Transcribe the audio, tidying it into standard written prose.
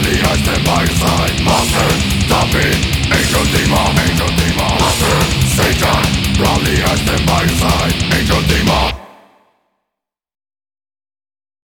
Proudly I stand by your side. Monster, stop it. Angel demon, Master, Satan. Proudly I stand by your side.